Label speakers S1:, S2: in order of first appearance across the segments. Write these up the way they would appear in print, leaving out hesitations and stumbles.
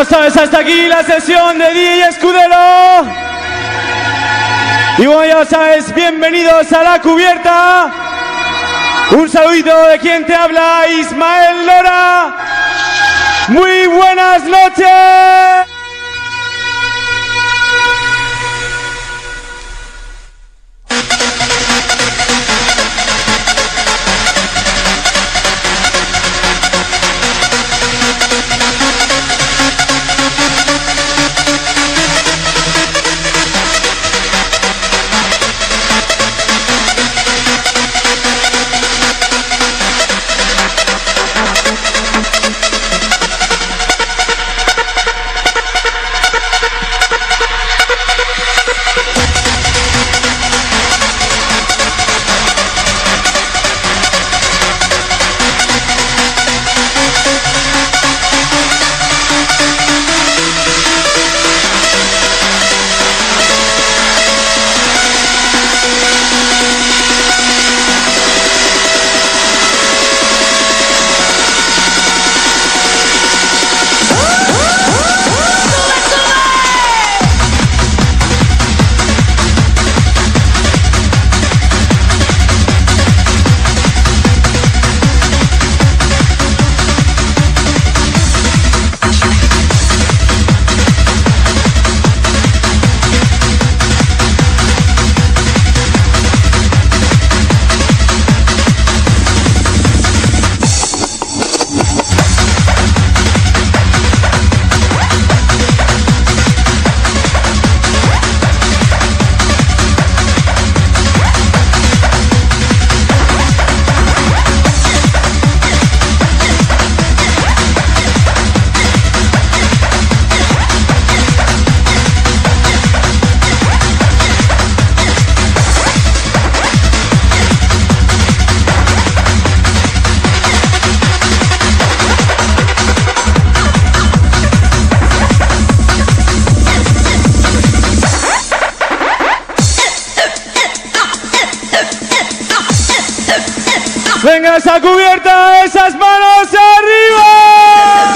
S1: ya sabes, hasta aquí la sesión de DJ Escudero. Y bueno, ya sabes, bienvenidos a La Cubierta. Un saludito de quien te habla, Ismael Lora. Muy buenas noches. Venga, esa cubierta, esas manos arriba.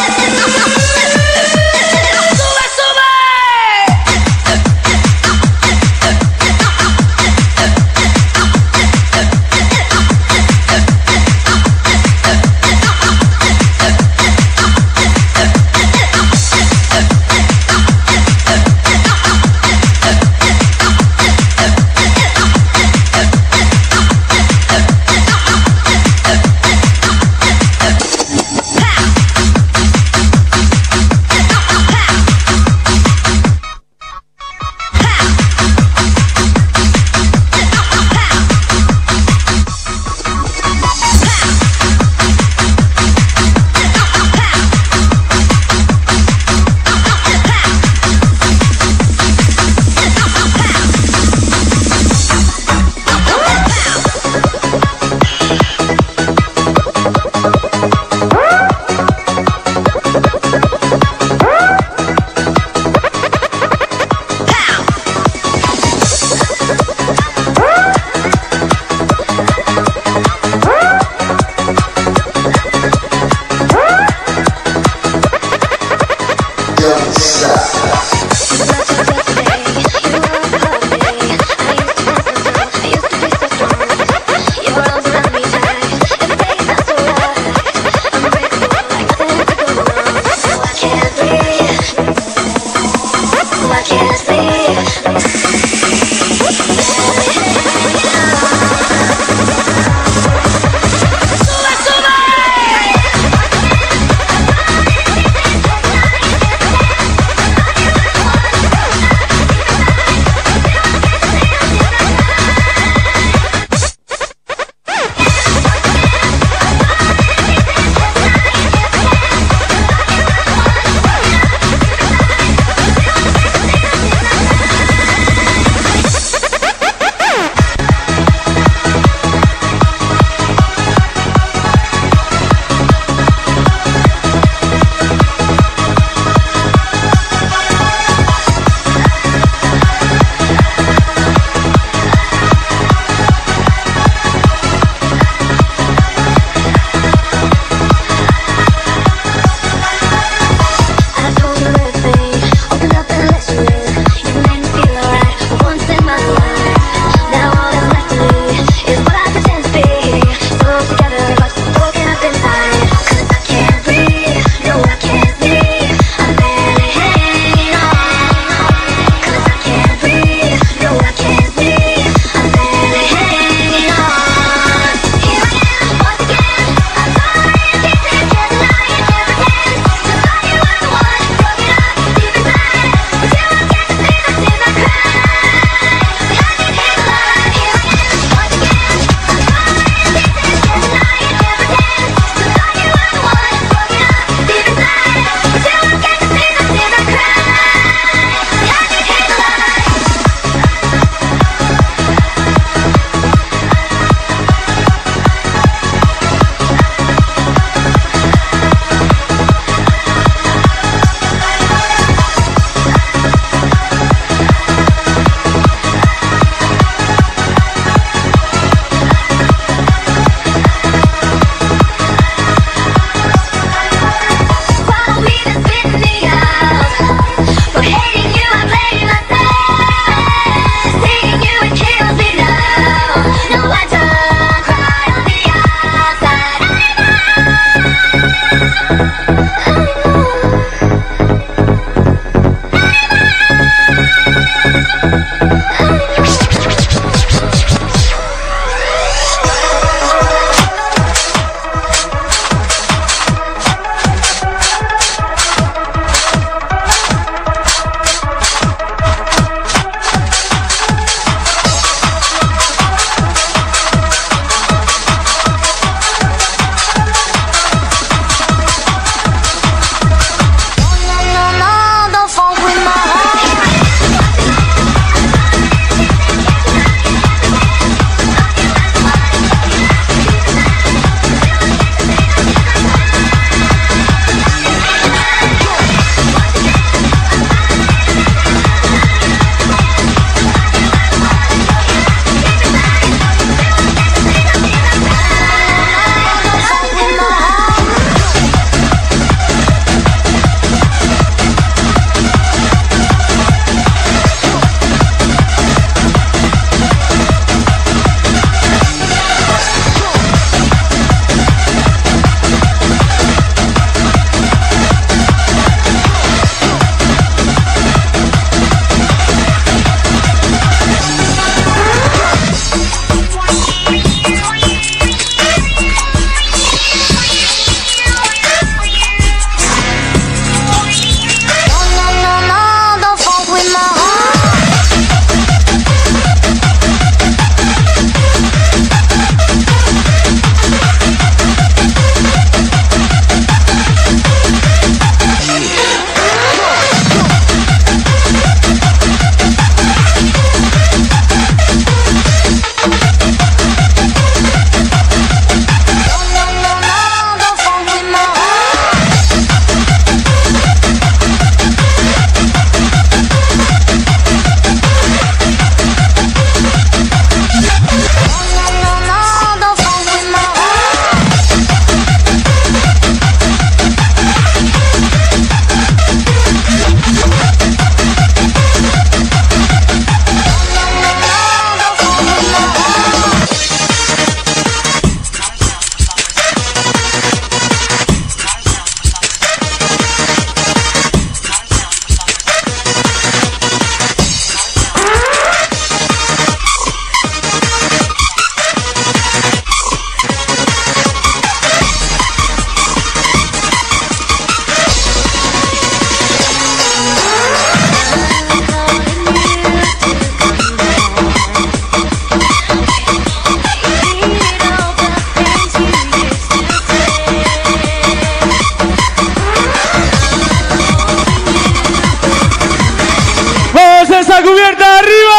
S1: cubierta, arriba.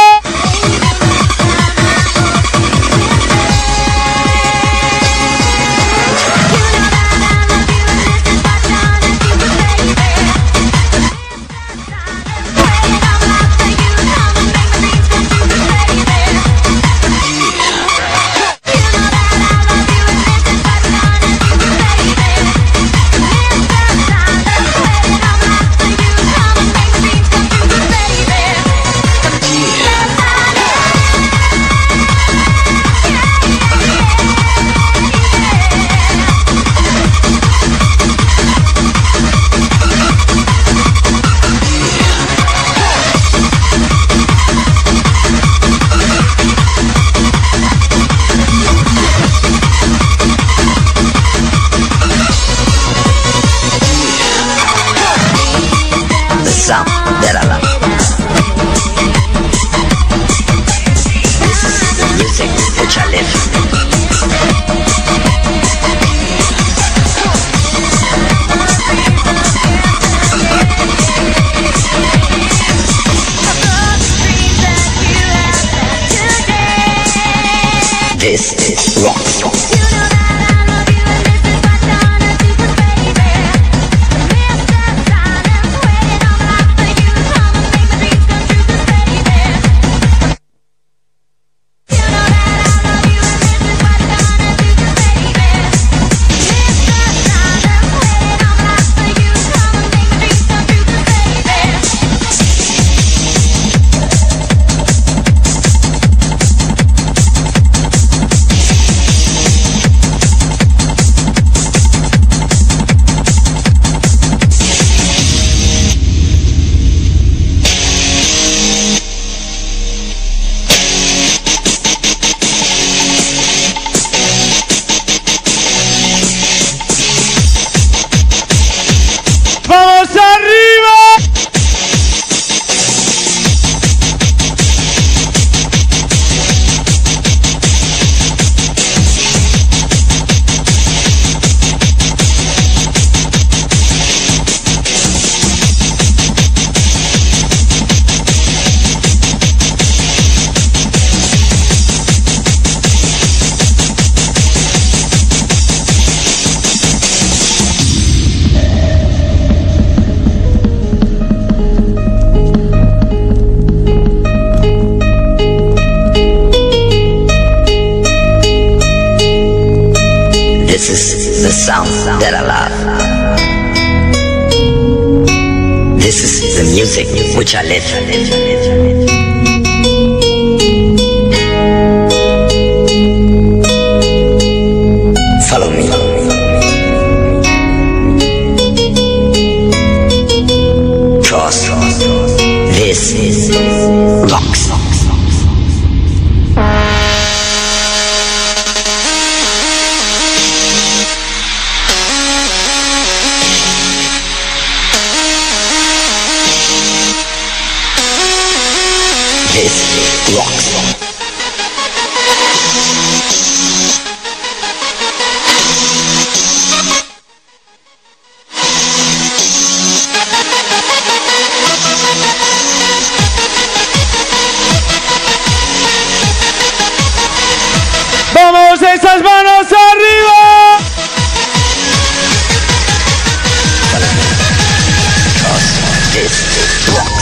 S2: Sound that I love. This is the music which I live. This is rock. This is the sound that I love. This is the music which I live. Follow me. Trust. This is rock. This rocks.
S1: ¡Vamos, esas manos arriba!
S2: This rocks.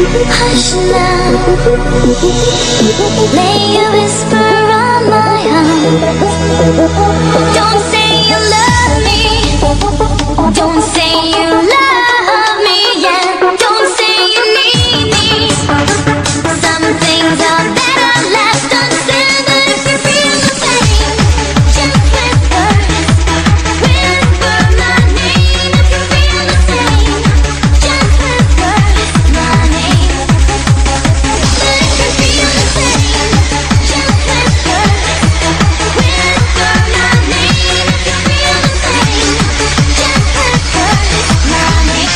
S3: Hush now, lay a whisper on my arm. Don't say you love me, don't say you love me, yeah. Don't say you need me. Some things are better left unsaid, but if you feel the pain, just whisper my name. If you feel the same, just whisper my name. But if you feel the same, just whisper my name. If you feel the same, just whisper my name.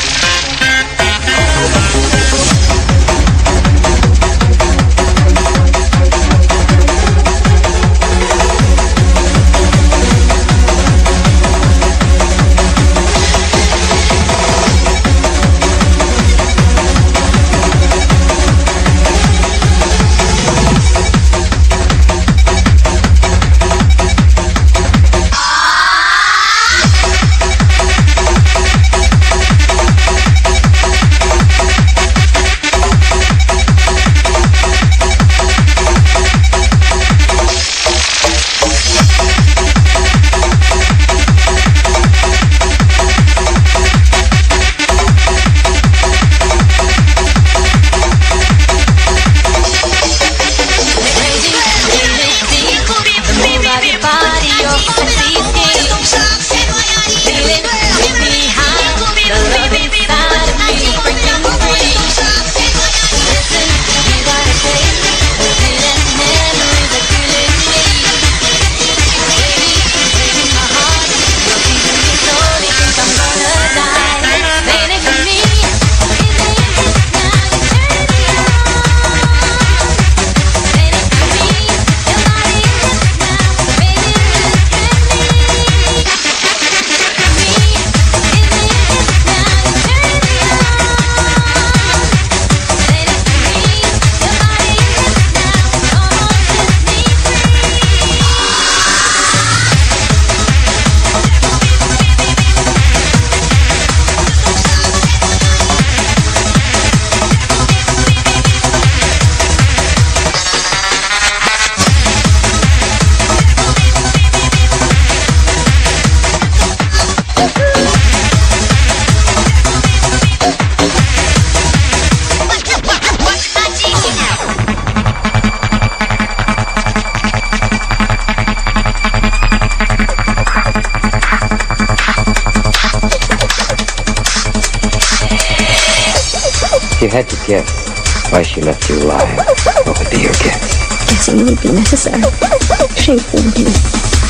S4: If you had to guess why she left you alive, what would be your guess?
S5: Guessing would be necessary. Shameful of me.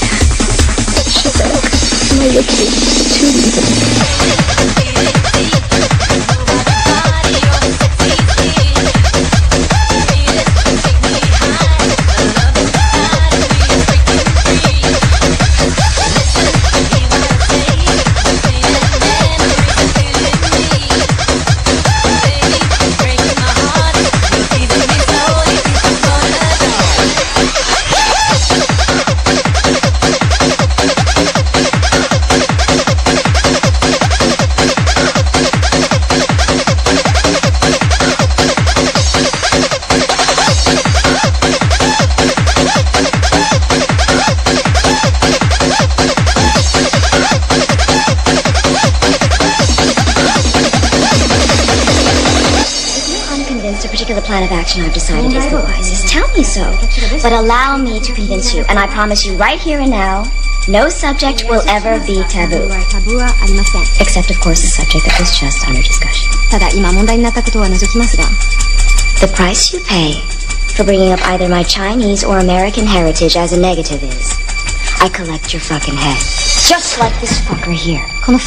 S5: She said, my wickedness is too evil.
S3: The plan of action I've decided is the wisest. Tell me so. But allow me to convince you, and I promise you right here and now, no subject will ever be taboo. Except, of course, the subject that was just under discussion. The price you pay for bringing up either my Chinese or American heritage as a negative is I collect your fucking head. Just like this fucker here.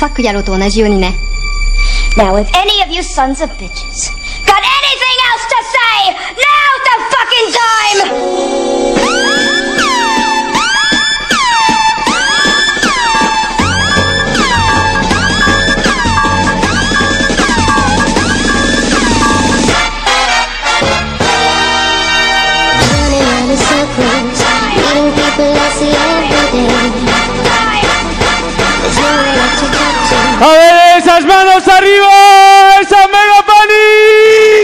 S3: Now, if any of you sons of bitches got anything else to say, now's the fucking time!
S5: Running around in circles, meeting people I see every day. There's no one left to talk to.
S1: A ver, esas manos arriba, esa Mega Panic.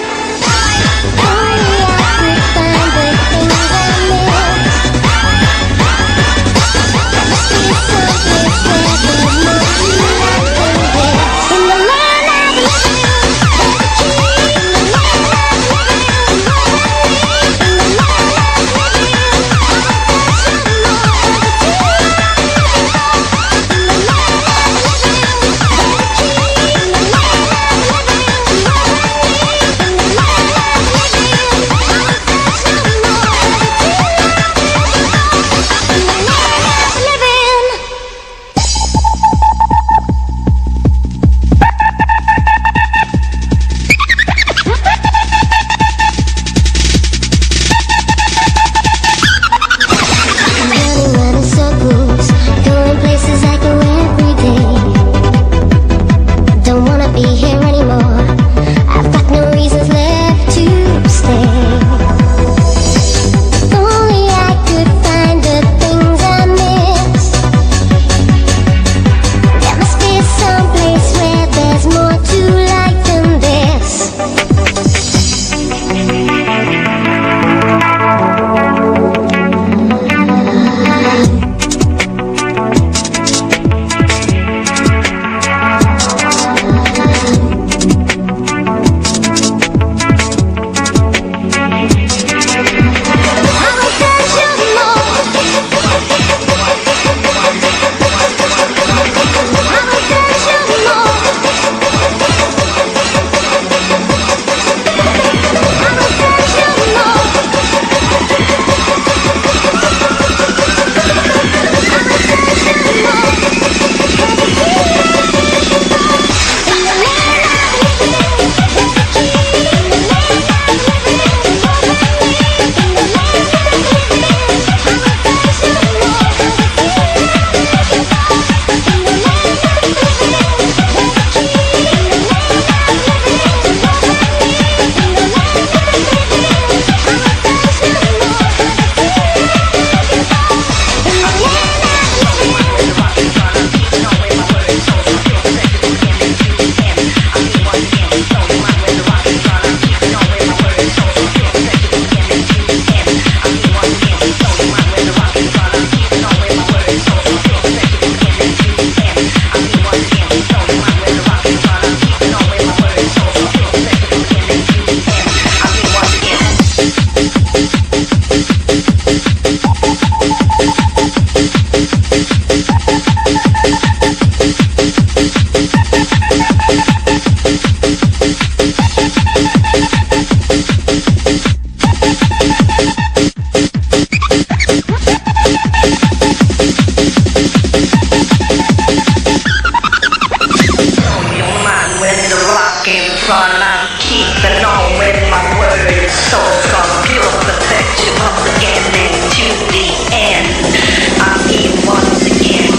S2: keeping on with my words. So from pure perfection of the beginning to the end, I'm here once again.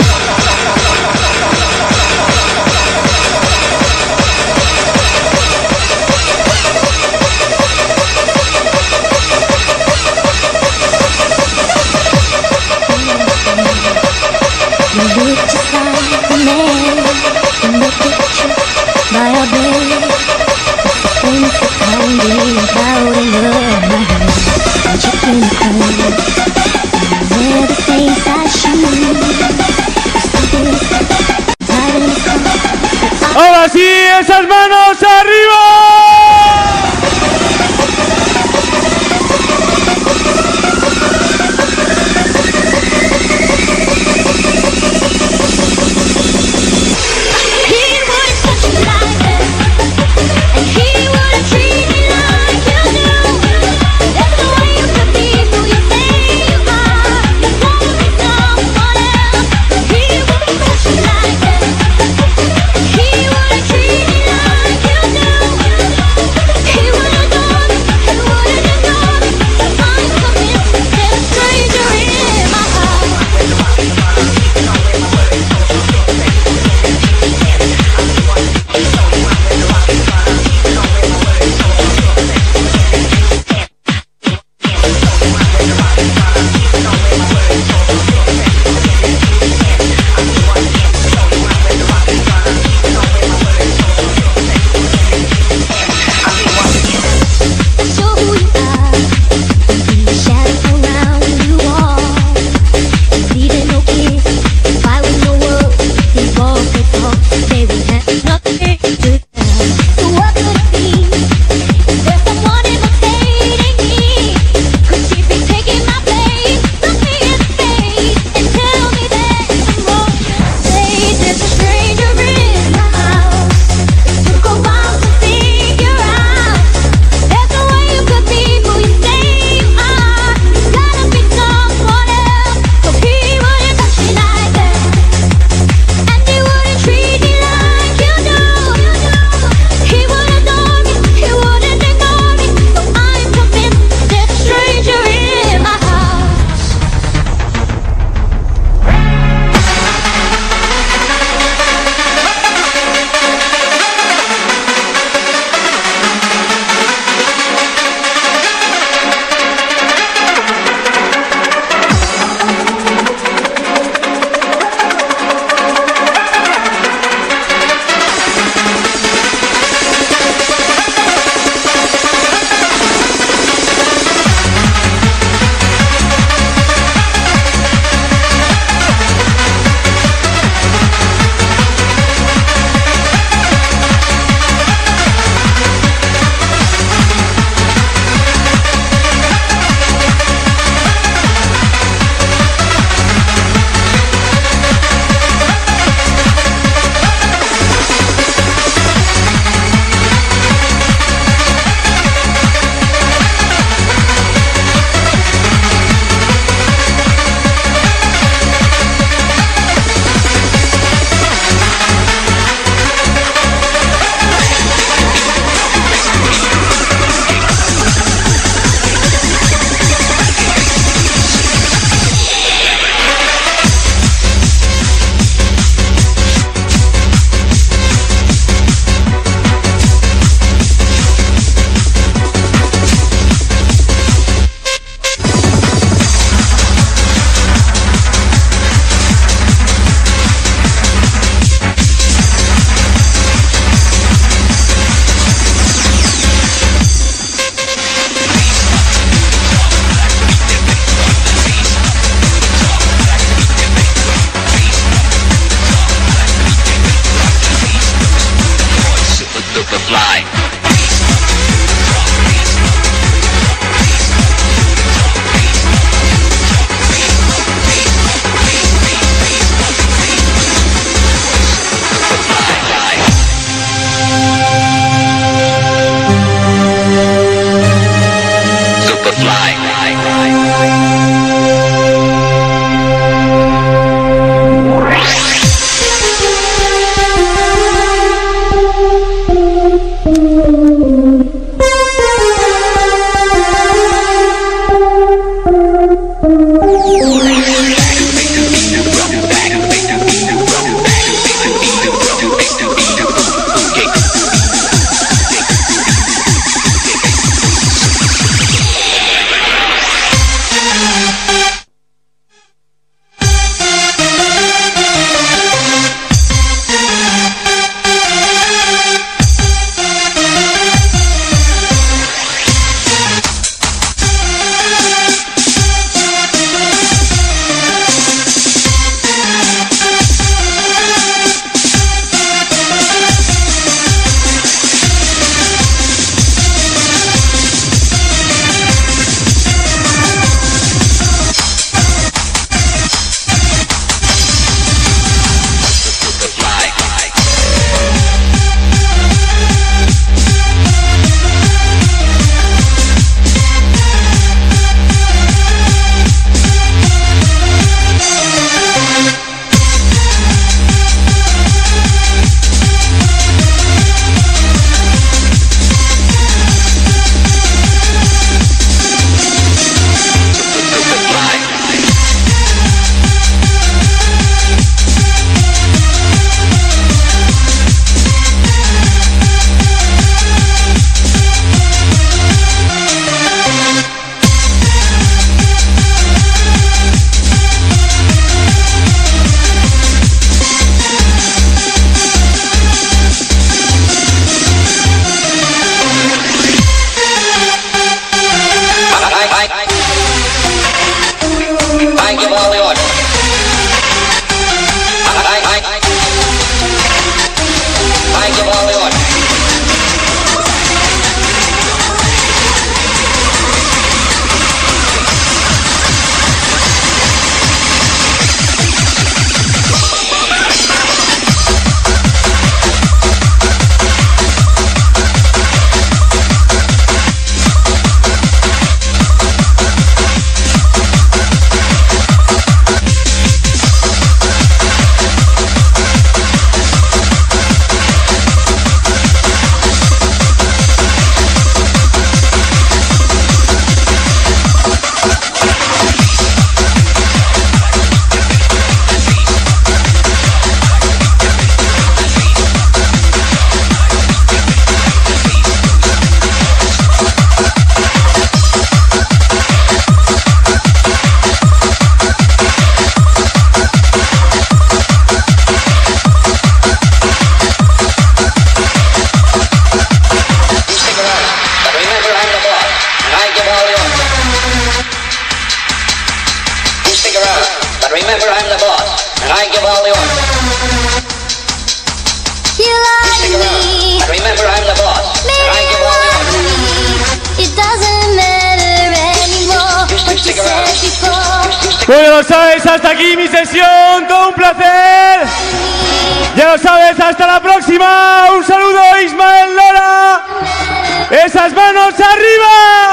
S3: You look just like the man in the picture by our bed. The things that find me about in love.
S6: remember I'm the boss, and I give all the orders.
S3: You like me,
S6: And remember I'm the boss, and I give all the orders.
S3: it doesn't matter anymore what you said before.
S1: Bueno, lo sabes, hasta aquí mi sesión, todo un placer. Ya lo sabes, hasta la próxima. Un saludo, Ismael Lora. Esas manos arriba.